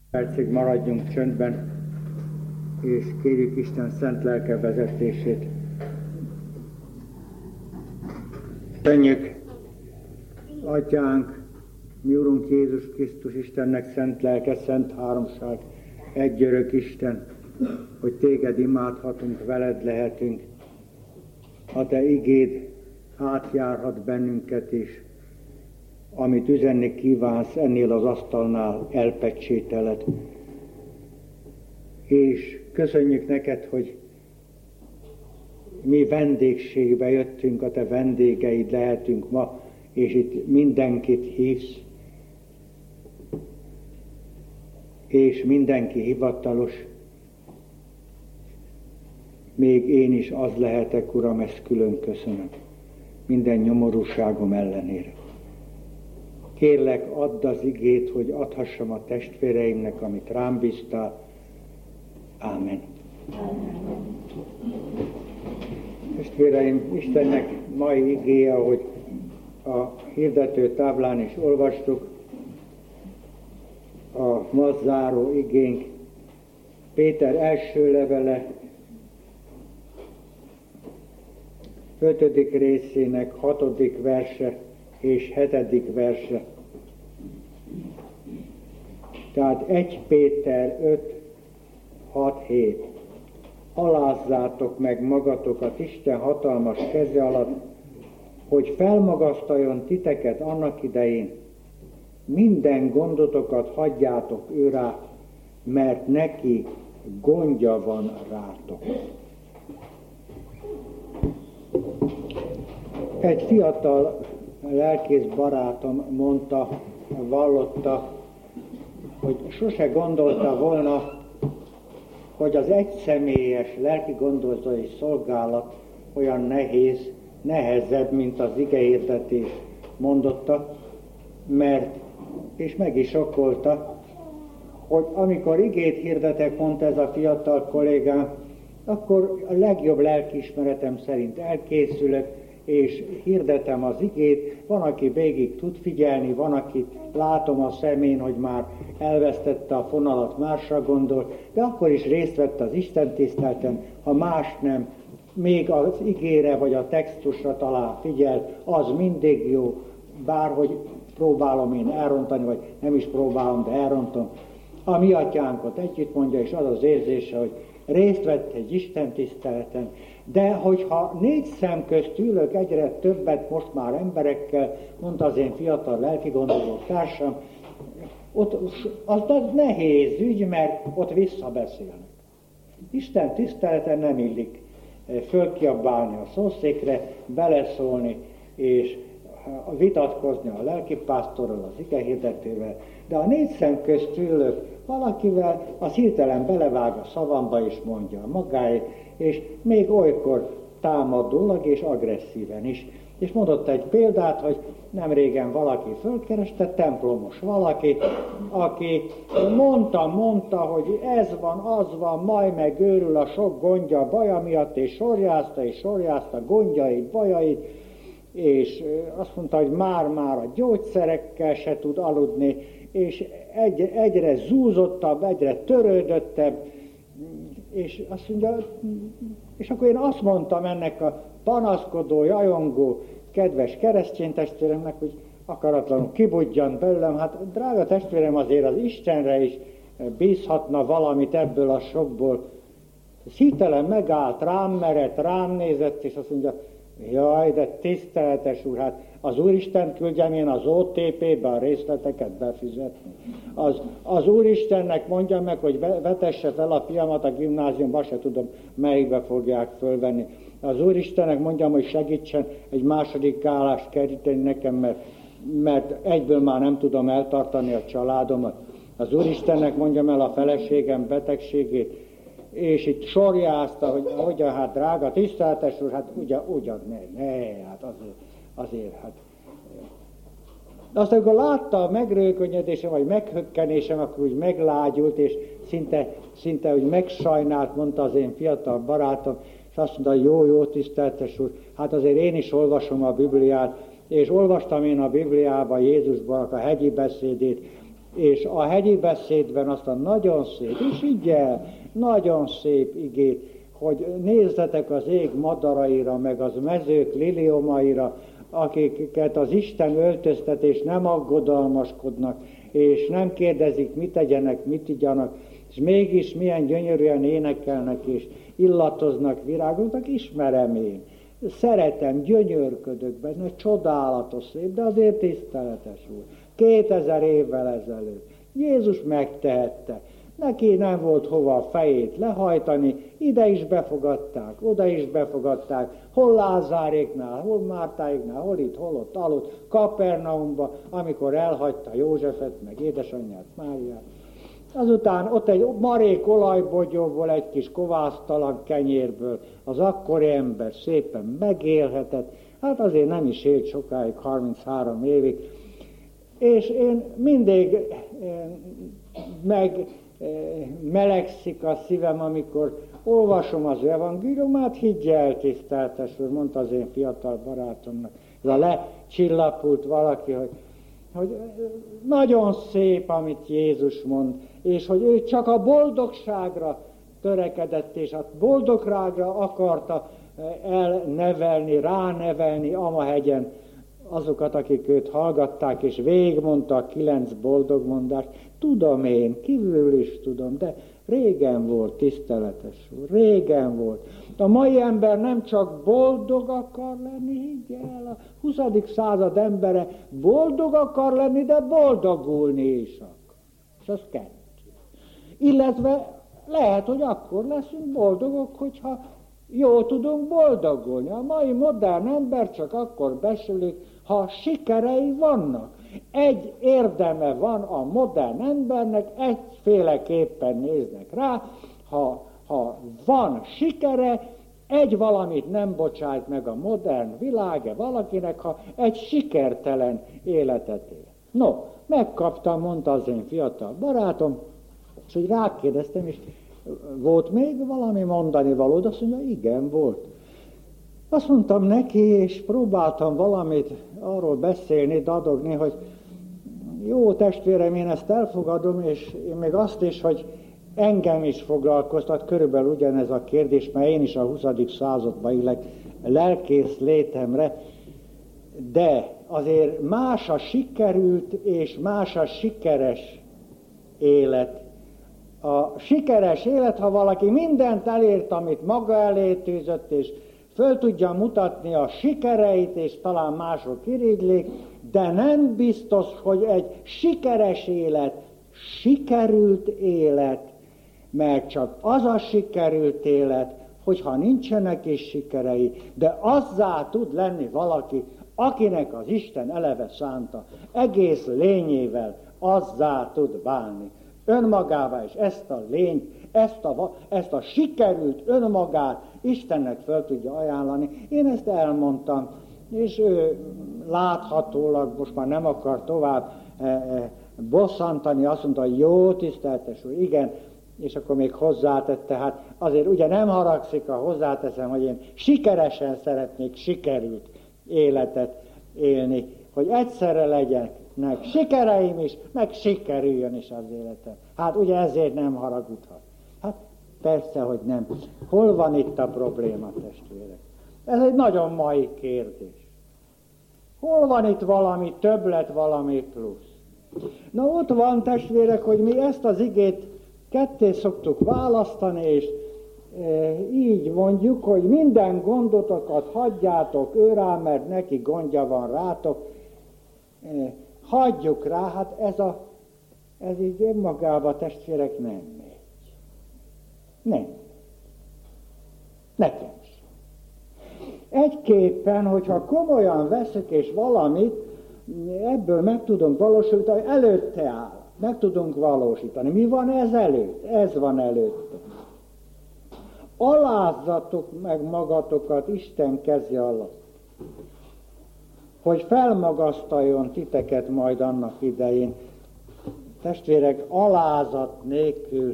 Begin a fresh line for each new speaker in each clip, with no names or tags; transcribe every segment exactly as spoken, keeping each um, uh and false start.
Percig maradjunk csöndben, és kérjük Isten szent lelke vezetését. Köszönjük, Atyánk, mi Urunk Jézus Krisztus, Istennek szent lelke, szent háromság, egy örök Isten, hogy Téged imádhatunk, veled lehetünk. A Te igéd átjárhat bennünket is, amit üzenni kívánsz, ennél az asztalnál elpecsételed. És köszönjük neked, hogy mi vendégségbe jöttünk, a Te vendégeid lehetünk ma, és itt mindenkit hívsz, és mindenki hivatalos. Még én is az lehetek, Uram, ezt külön köszönöm, minden nyomorúságom ellenére. Kérlek, add az igét, hogy adhassam a testvéreimnek, amit rám bíztál. Ámen. Testvéreim, Istennek mai igéje, ahogy a hirdető táblán is olvastuk, a ma záró igénk Péter első levele ötödik részének hatodik verse és hetedik verse. Tehát egy Péter öt, hat, hét. Alázzátok meg magatokat Isten hatalmas keze alatt, hogy felmagasztaljon titeket annak idején. Minden gondotokat hagyjátok ő rá, mert neki gondja van rátok. Egy fiatal lelkész barátom mondta, vallotta, hogy sose gondolta volna, hogy az egyszemélyes lelki gondozói szolgálat olyan nehéz, nehezebb, mint az igehirdetés, mondotta, mert, és meg is okolta, hogy amikor igét hirdetek, mondta ez a fiatal kollégám, akkor a legjobb lelkiismeretem szerint elkészülök, és hirdetem az igét, van, aki végig tud figyelni, van, aki látom a szemén, hogy már elvesztette a fonalat, másra gondol, de akkor is részt vett az istentiszteleten, ha más nem, még az igére vagy a textusra talán figyel, az mindig jó, bárhogy próbálom én elrontani, vagy nem is próbálom, de elrontom. A mi atyánkot együtt mondja, és az az érzése, hogy részt vett egy istentiszteleten, de hogyha négy szem közt ülök egyre többet most már emberekkel, mondta az én fiatal lelkigondozó társam, ott az, az nehéz ügy, mert ott visszabeszélnek. Isten tiszteleten nem illik fölkiabálni a szószékre, beleszólni és vitatkozni a lelkipásztorral, az igehirdetővel, de a négy szem közt ülök valakivel, az hirtelen belevág a szavamba és mondja magáét, és még olykor támadólag és agresszíven is. És mondott egy példát, hogy nem régen valaki fölkereste, templomos valaki, aki mondta, mondta, hogy ez van, az van, majd megőrül a sok gondja, baja miatt, és sorjázta, és sorjázta gondjait, bajait, és azt mondta, hogy már-már a gyógyszerekkel se tud aludni, és egy, egyre zúzottabb, egyre törődöttebb, és azt mondja, és akkor én azt mondtam ennek a panaszkodó, jajongó, kedves keresztény testvéremnek, hogy akaratlanul kibudjan belőlem, hát drága testvérem, azért az Istenre is bízhatna valamit ebből a sokból. Hirtelen megállt, rám merett, rám nézett, és azt mondja, jaj, de tiszteletes úr, hát az Úristen küldjem én az o té pé-be a részleteket befizetni. Az, az Úristennek mondja meg, hogy vetesse fel a fiamat a gimnáziumba, se tudom, melyikbe fogják fölvenni. Az Úristennek mondjam, hogy segítsen egy második állást keríteni nekem, mert, mert egyből már nem tudom eltartani a családomat. Az Úristennek mondjam el a feleségem betegségét, és itt sorjázta, hogy hogyan, hát drága, tiszteletes úr, hát ugyan, ugyan, ne, ne, hát azért, azért, hát. Aztán, amikor látta a megrőkönyedésem, vagy meghökkenésem, akkor úgy meglágyult, és szinte, szinte úgy megsajnált, mondta az én fiatal barátom, és azt mondta, jó, jó, tiszteletes úr, hát azért én is olvasom a Bibliát, és olvastam én a Bibliában Jézusban a hegyi beszédét, és a hegyi beszédben azt a nagyon szép, és így el, nagyon szép igét, hogy nézzetek az ég madaraira, meg az mezők liliomaira, akiket az Isten öltöztet, és nem aggodalmaskodnak, és nem kérdezik, mit tegyenek, mit igyanak, és mégis milyen gyönyörűen énekelnek, és illatoznak, virágoznak, ismerem én. Szeretem, gyönyörködök benne, csodálatos szép, de azért tiszteletes volt. Kétezer évvel ezelőtt. Jézus megtehette. Neki nem volt hova a fejét lehajtani, ide is befogadták, oda is befogadták, hol Lázáréknál, hol Mártáéknál, hol itt, hol ott aludt, Kapernaumba, amikor elhagyta Józsefet, meg édesanyját, Máriát. Azután ott egy marék olajbogyóból, egy kis kovásztalan kenyérből az akkori ember szépen megélhetett, hát azért nem is élt sokáig, harminchárom évig, és én mindig meg melegszik a szívem, amikor olvasom az evangéliumát, higgy el, tiszteltes úr, mondta az én fiatal barátomnak, ez a lecsillapult valaki, hogy, hogy nagyon szép, amit Jézus mond, és hogy ő csak a boldogságra törekedett, és a boldogságra akarta elnevelni, ránevelni Amahegyen azokat, akik őt hallgatták, és végigmondta a kilenc boldog mondást. Tudom én, kívül is tudom, de régen volt, tiszteletes úr, régen volt. A mai ember nem csak boldog akar lenni, higgy el, a huszadik század embere boldog akar lenni, de boldogulni is akar. És az kettő. Illetve lehet, hogy akkor leszünk boldogok, hogyha jól tudunk boldogulni. A mai modern ember csak akkor besülik, ha sikerei vannak. Egy érdeme van a modern embernek, egyféleképpen néznek rá, ha, ha van sikere, egy valamit nem bocsájt meg a modern világ valakinek, ha egy sikertelen életet él. No, megkaptam, mondta az én fiatal barátom, és hogy rákérdeztem, és volt még valami mondani valód? Azt mondja, igen, volt. Azt mondtam neki, és próbáltam valamit arról beszélni, dadogni, hogy jó testvérem, én ezt elfogadom, és én még azt is, hogy engem is foglalkoztat körülbelül ugyanez a kérdés, mert én is a huszadik században illek lelkész létemre, de azért más a sikerült és más a sikeres élet. A sikeres élet, ha valaki mindent elért, amit maga elé tűzött, és föl tudja mutatni a sikereit, és talán mások irigylik, de nem biztos, hogy egy sikeres élet, sikerült élet, mert csak az a sikerült élet, hogyha nincsenek is sikerei, de azzá tud lenni valaki, akinek az Isten eleve szánta, egész lényével azzá tud válni. Önmagává is ezt a lényt, ezt a, ezt a sikerült önmagát Istennek fel tudja ajánlani. Én ezt elmondtam, és ő láthatólag most már nem akar tovább e, e, bosszantani, azt mondta, hogy jó, tiszteltes úr, igen, és akkor még hozzátette, hát azért ugye nem haragszik, ha hozzáteszem, hogy én sikeresen szeretnék sikerült életet élni, hogy egyszerre legyenek sikereim is, meg sikerüljön is az életem. Hát ugye ezért nem haragudhat. Hát persze, hogy nem. Hol van itt a probléma, testvérek? Ez egy nagyon mai kérdés. Hol van itt valami többlet, valami plusz? Na ott van, testvérek, hogy mi ezt az igét ketté szoktuk választani, és e, így mondjuk, hogy minden gondotokat hagyjátok ő rá, mert neki gondja van rátok. E, hagyjuk rá, hát ez, a, ez így önmagában, testvérek, nem megy. Nem. Nekem sem. Egyképpen, hogyha komolyan veszek és valamit, ebből meg tudunk valósítani, előtte áll. Meg tudunk valósítani. Mi van ez előtt? Ez van előtte. Alázzatok meg magatokat Isten keze alatt, hogy felmagasztaljon titeket majd annak idején. Testvérek, alázat nélkül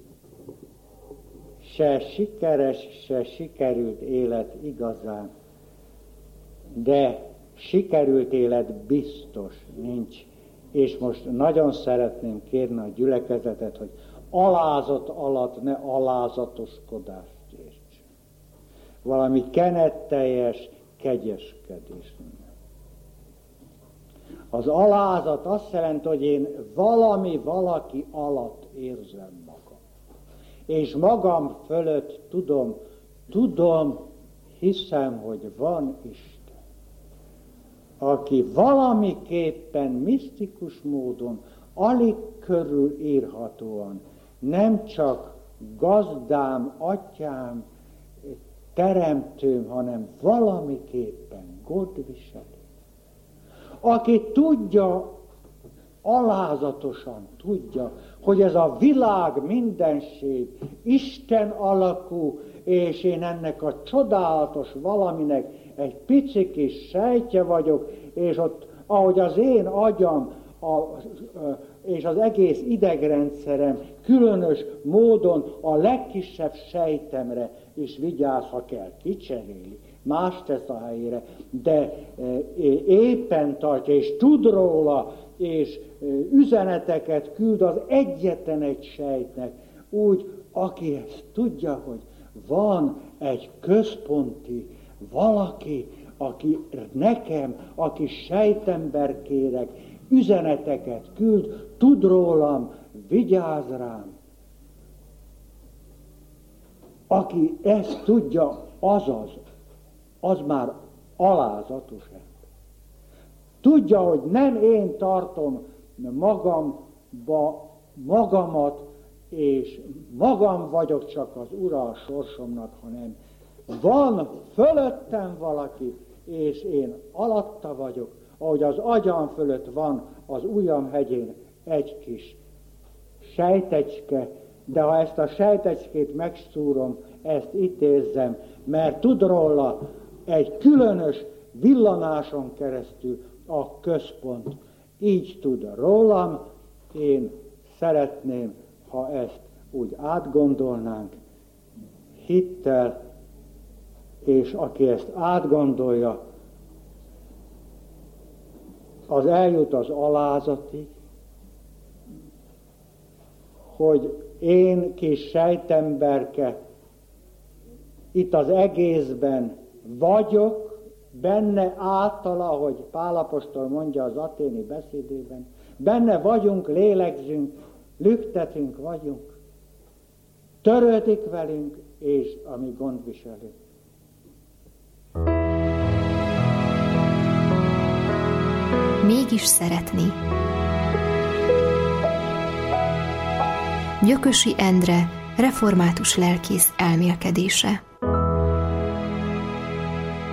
se sikeres, se sikerült élet igazán, de sikerült élet biztos nincs. És most nagyon szeretném kérni a gyülekezetet, hogy alázat alatt ne alázatoskodást értsen. Valami kenetteljes kegyeskedés. Az alázat azt jelenti, hogy én valami, valaki alatt érzem magam. És magam fölött tudom, tudom, hiszem, hogy van Isten, aki valamiképpen misztikus módon, alig körülírhatóan, nem csak gazdám, atyám, teremtőm, hanem valamiképpen gondviselő. Aki tudja, alázatosan tudja, hogy ez a világ mindenség Isten alakú, és én ennek a csodálatos valaminek egy pici kis sejtje vagyok, és ott, ahogy az én agyam a, a, és az egész idegrendszerem különös módon a legkisebb sejtemre is vigyáz, ha kell, kicseréli, más tesz a helyére, de éppen tartja, és tud róla, és üzeneteket küld az egyetlen egy sejtnek, úgy, aki ezt tudja, hogy van egy központi valaki, aki nekem, aki sejtember kérek, üzeneteket küld, tud rólam, vigyáz rám. Aki ezt tudja, azaz, az már alázatos ember. Tudja, hogy nem én tartom magamba, magamat, és magam vagyok csak az ura a sorsomnak, hanem van fölöttem valaki, és én alatta vagyok, ahogy az agyam fölött van az ujjam hegyén egy kis sejtecske, de ha ezt a sejtecskét megszúrom, ezt itt érzem, mert tud róla egy különös villanáson keresztül a központ. Így tud rólam, én szeretném, ha ezt úgy átgondolnánk, hittel, és aki ezt átgondolja, az eljut az alázatig, hogy én kis sejtemberke itt az egészben vagyok, benne általa, ahogy Pál apostol mondja az athéni beszédében, benne vagyunk, lélegzünk, lüktetünk vagyunk, törődik velünk, és a mi gondviselőnk.
Mégis szeretni. Gyökösi Endre, református lelkész elmélkedése.